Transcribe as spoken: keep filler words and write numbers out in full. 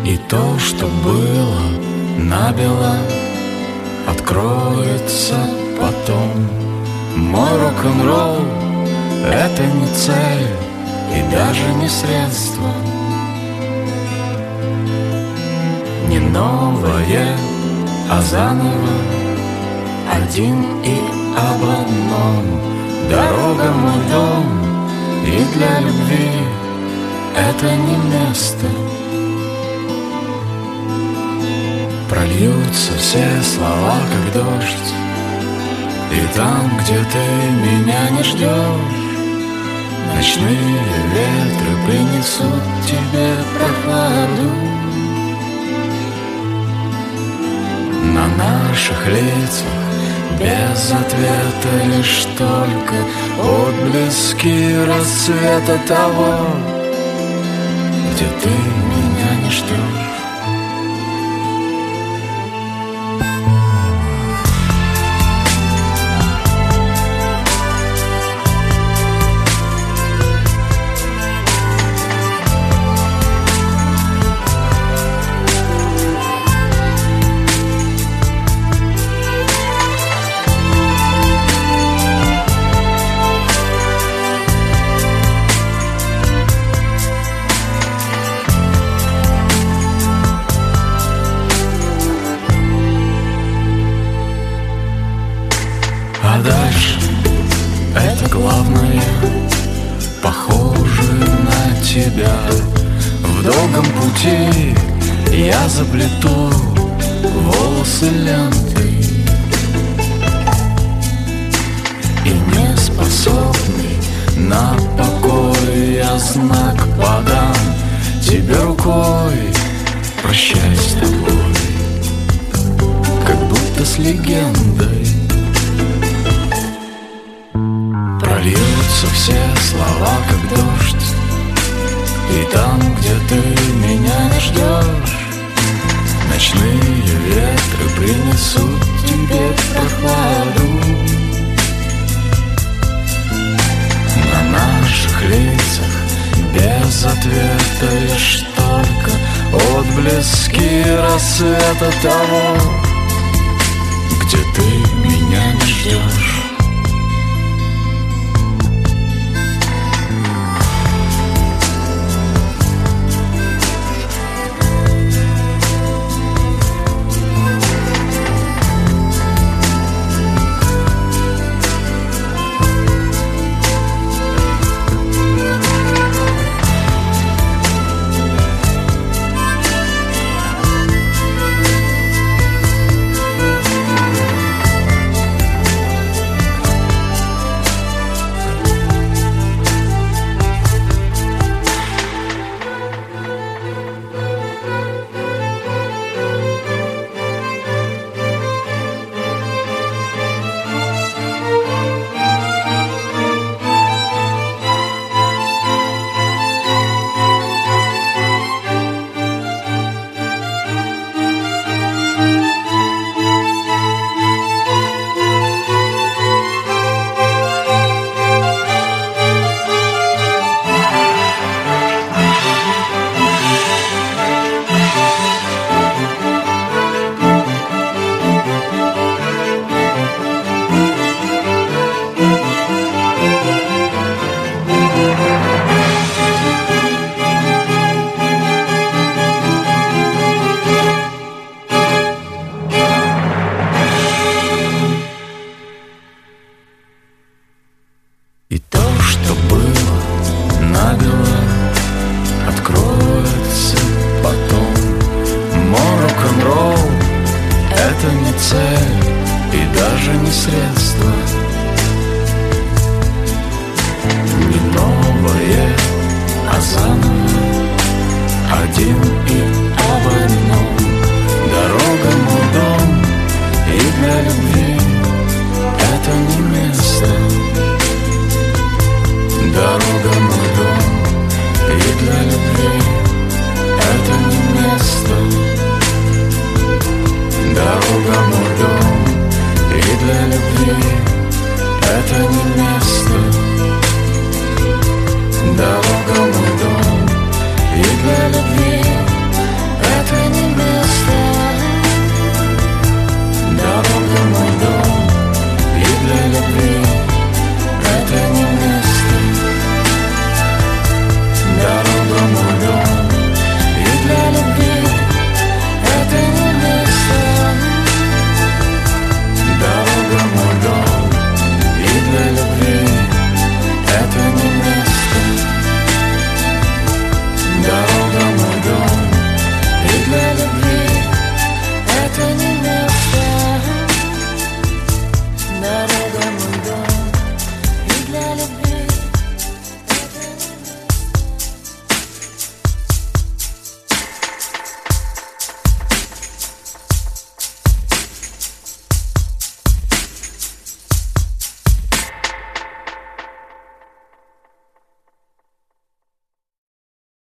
И то, что было набело, откроется потом. Мой рок-н-ролл — это не цель и даже не средство, не новое, а заново, один и об одном. Дорога — мой дом, и для любви это не место. Прольются все слова, как дождь, и там, где ты меня не ждешь, ночные ветры принесут тебе прохладу. На наших лицах без ответа лишь только отблески рассвета того, где ты меня не ждешь. А дальше это главное, похоже на тебя. В долгом пути я заплету волосы лентой, и не способный на покой я знак подам тебе рукой. Прощай с тобой, как будто с легендой. Прольются все слова, как дождь, и там, где ты меня не ждешь, ночные ветры принесут тебе прохладу. На наших лицах без ответа лишь только отблески рассвета того, где ты меня не ждешь. И то, что было набело, откроется потом. Мой рок-н-ролл — это не цель и даже не средство,